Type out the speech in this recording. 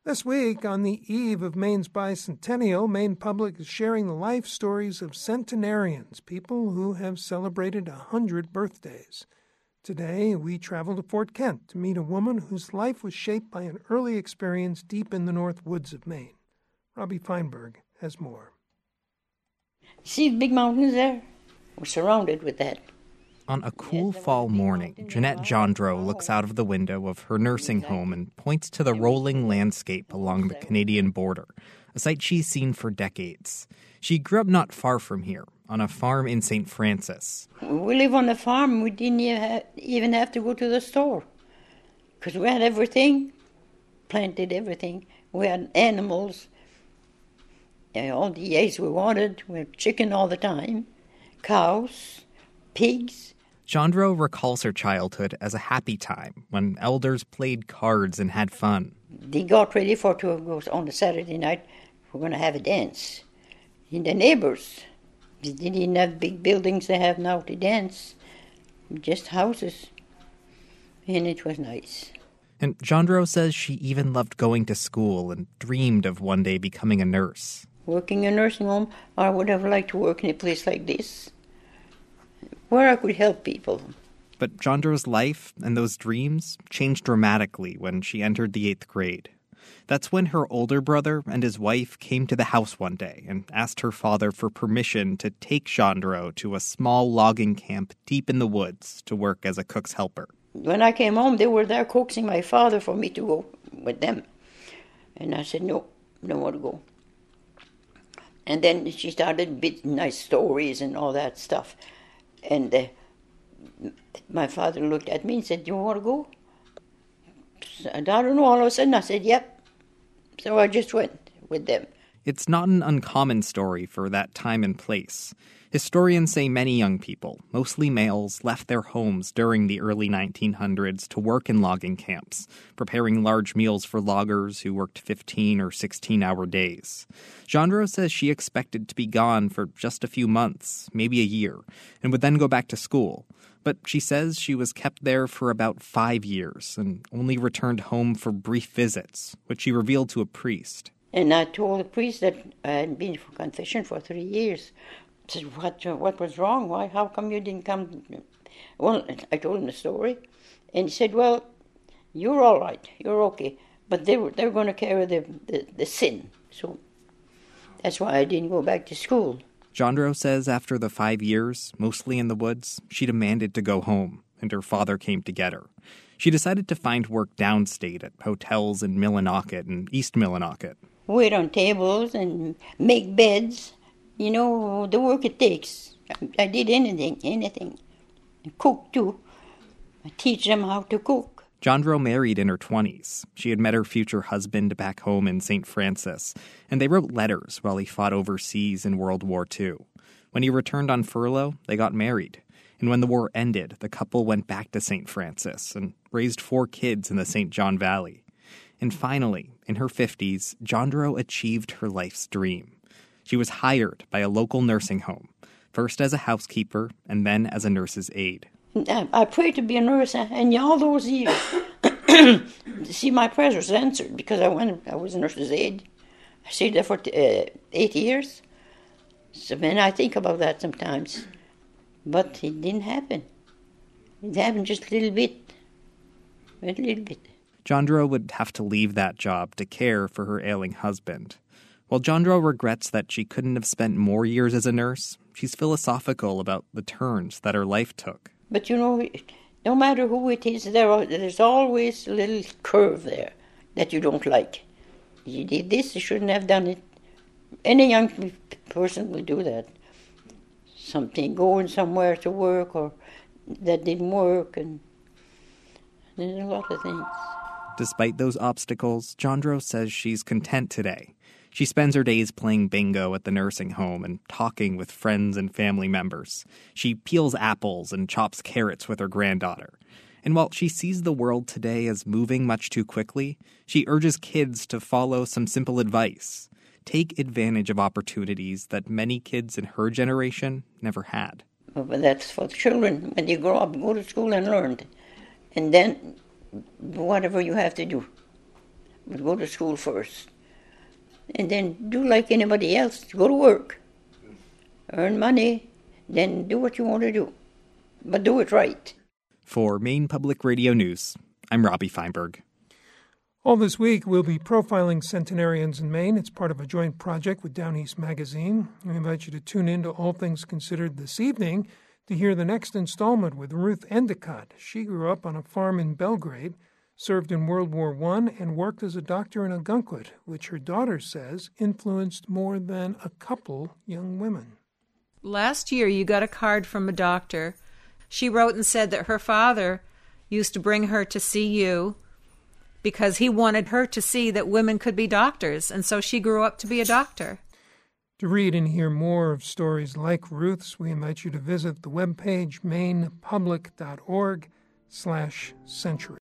This week, on the eve of Maine's bicentennial, Maine Public is sharing the life stories of centenarians, people who have celebrated 100 birthdays. Today, we travel to Fort Kent to meet a woman whose life was shaped by an early experience deep in the North Woods of Maine. Robbie Feinberg has more. See the big mountains there? We're surrounded with that. On a cool fall morning, Jeanette Gendreau looks out of the window of her nursing home and points to the rolling landscape along the Canadian border, a sight she's seen for decades. She grew up not far from here, on a farm in St. Francis. We live on the farm. We didn't even have to go to the store because we had everything, planted everything. We had animals, all the eggs we wanted. We had chicken all the time, cows, pigs. Gendreau recalls her childhood as a happy time when elders played cards and had fun. They got ready to go on a Saturday night. We're going to have a dance. And the neighbors, they didn't have big buildings they have now to dance, just houses. And it was nice. And Gendreau says she even loved going to school and dreamed of one day becoming a nurse. Working in a nursing home, I would have liked to work in a place like this, where I could help people. But Gendreau's life and those dreams changed dramatically when she entered the 8th grade. That's when her older brother and his wife came to the house one day and asked her father for permission to take Gendreau to a small logging camp deep in the woods to work as a cook's helper. When I came home, they were there coaxing my father for me to go with them. And I said, no, I don't want to go. And then she started bit nice stories and all that stuff. And my father looked at me and said, do you want to go? I don't know, all of a sudden I said, yep. So I just went with them. It's not an uncommon story for that time and place. Historians say many young people, mostly males, left their homes during the early 1900s to work in logging camps, preparing large meals for loggers who worked 15 or 16-hour days. Gendreau says she expected to be gone for just a few months, maybe a year, and would then go back to school. But she says she was kept there for about 5 years and only returned home for brief visits, which she revealed to a priest. And I told the priest that I had been for confession for 3 years. I said, what was wrong? Why? How come you didn't come? Well, I told him the story. And he said, well, you're all right. You're okay. But they're going to carry the sin. So that's why I didn't go back to school. Gendreau says after the 5 years, mostly in the woods, she demanded to go home, and her father came to get her. She decided to find work downstate at hotels in Millinocket and East Millinocket. Wait on tables and make beds. You know, the work it takes. I did anything. And cook, too. I teach them how to cook. Gendreau married in her 20s. She had met her future husband back home in St. Francis, and they wrote letters while he fought overseas in World War II. When he returned on furlough, they got married. And when the war ended, the couple went back to St. Francis and raised 4 kids in the St. John Valley. And finally, in her 50s, Gendreau achieved her life's dream. She was hired by a local nursing home, first as a housekeeper and then as a nurse's aide. I prayed to be a nurse, and all those years, see, my prayers was answered because I was a nurse's aide. I stayed there for 8 years. So then I think about that sometimes. But it didn't happen. It happened just a little bit. Gendreau would have to leave that job to care for her ailing husband. While Gendreau regrets that she couldn't have spent more years as a nurse, she's philosophical about the turns that her life took. But you know, no matter who it is, there's always a little curve there that you don't like. You did this, you shouldn't have done it. Any young person will do that. Something going somewhere to work or that didn't work, and there's a lot of things. Despite those obstacles, Gendreau says she's content today. She spends her days playing bingo at the nursing home and talking with friends and family members. She peels apples and chops carrots with her granddaughter. And while she sees the world today as moving much too quickly, she urges kids to follow some simple advice. Take advantage of opportunities that many kids in her generation never had. But that's for the children. When you grow up, go to school and learn. And then whatever you have to do. but go to school first. And then do like anybody else. Go to work. Earn money. Then do what you want to do. But do it right. For Maine Public Radio News, I'm Robbie Feinberg. All this week, we'll be profiling centenarians in Maine. It's part of a joint project with Down East Magazine. We invite you to tune in to All Things Considered this evening to hear the next installment with Ruth Endicott. She grew up on a farm in Belgrade, served in World War I, and worked as a doctor in Ogunquit, which her daughter says influenced more than a couple young women. Last year, you got a card from a doctor. She wrote and said that her father used to bring her to see you because he wanted her to see that women could be doctors, and so she grew up to be a doctor. To read and hear more of stories like Ruth's, we invite you to visit the webpage mainepublic.org/century.